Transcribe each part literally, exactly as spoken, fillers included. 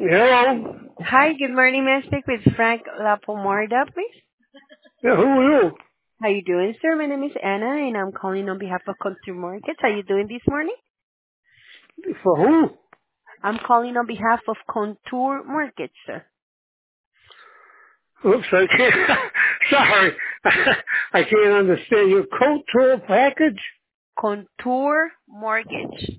Hello. Hi, good morning. May I speak with Frank Lapomarda, please? Yeah, who are you? How you doing, sir? My name is Anna, and I'm calling on behalf of Contour Markets. How you doing this morning? For who? I'm calling on behalf of Contour Markets, sir. Oops, I can't. Sorry, I can't understand your coat tour package. Contour Mortgage.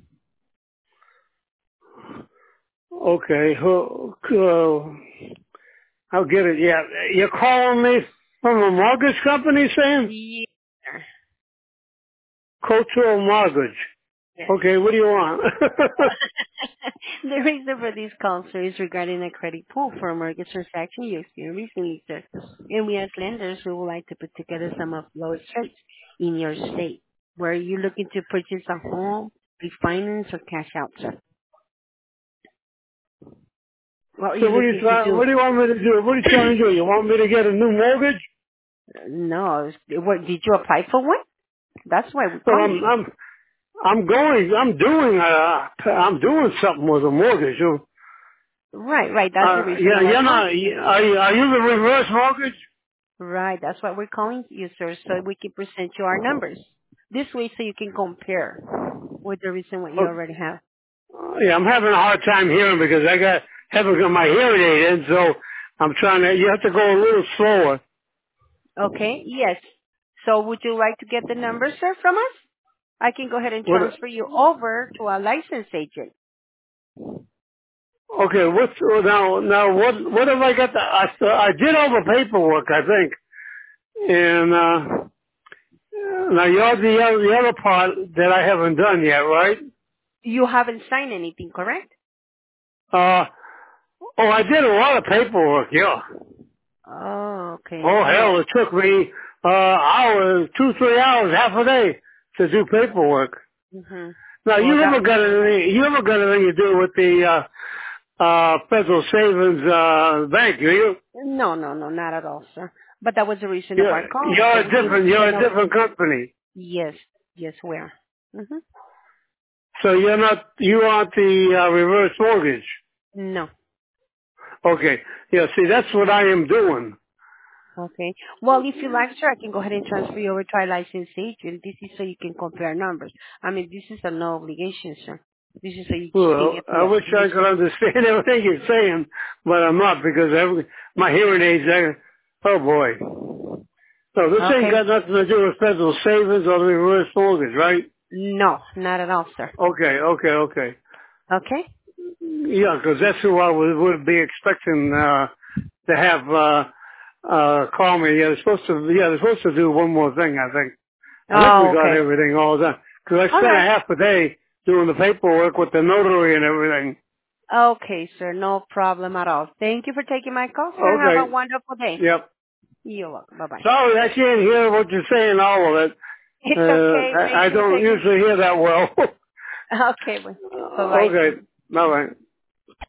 Okay, who? Uh, I'll get it. Yeah, you're calling me from a mortgage company, saying Yes, sir. coat tour mortgage. Yes. Okay, what do you want? The reason for this call, sir, is regarding a credit pool for a mortgage transaction you experienced recently, sir. And we as lenders, we would like to put together some of the lowest rates in your state. Were you looking to purchase a home, refinance, or cash out, sir? What are So you what do you looking to try, do? what do you want me to do? What are you trying to do? You want me to get a new mortgage? No, what, did you apply for one? That's why we're Well, calling I'm you. I'm I'm going. I'm doing. Uh, I'm doing something with a mortgage. You, Right, right. That's the uh, reason yeah, of our you're call. not. Are you, are you the reverse mortgage? Right, that's why we're calling you, sir, so we can present you our numbers. This way so you can compare with the reason what you Oh, already have. yeah, I'm having a hard time hearing because I got haven't got my hearing aid in, so I'm trying to. You have to go a little slower. Okay, yes. So would you like to get the numbers, sir, from us? I can go ahead and What? transfer you over to a licensed agent. Okay, what's now? Now, what? What have I got? The, I I did all the paperwork, I think, and uh now you're the other, the other part that I haven't done yet, right? You haven't signed anything, correct? Uh oh, I did a lot of paperwork, yeah. Oh, okay. Oh Yes. hell, it took me uh hours, two, three hours, half a day to do paperwork. hmm Now Well, you that ever got anything you ever got anything to do with the uh uh Federal Savings uh Bank, do you? no, no, no, not at all, sir. But that was the reason of You're our call, you're so a we can different you're send a over. different company. Yes, yes, we are. hmm So you're not you aren't the uh, reverse mortgage. No. Okay. Yeah, see that's what I am doing. Okay. Well, if you like, sir, I can go ahead and transfer you over to our licensed agent. This is so you can compare numbers. I mean, this is a no obligation, sir. This is so you can Well, get I the wish I information. could understand everything you're saying, but I'm not because every, my hearing aids are, oh boy. So this ain't Okay. got nothing to do with federal savings or the reverse mortgage, right? No, not at all, sir. Okay, okay, okay. Okay. Yeah, because that's who I would, would be expecting, uh, to have, uh, uh, call me. Yeah, they're supposed to, yeah, they're supposed to do one more thing, I think. I think we Oh, got okay. everything all done. Because I All spent a right. half a day doing the paperwork with the notary and everything. Okay, sir. No problem at all. Thank you for taking my call, sir. Have a Okay. wonderful day. Yep. You're welcome. Bye-bye. Sorry, I can't hear what you're saying, all of it. It's okay. Uh, I, Thank I you for don't taking. usually hear that well. Okay. Bye-bye. okay. Bye-bye.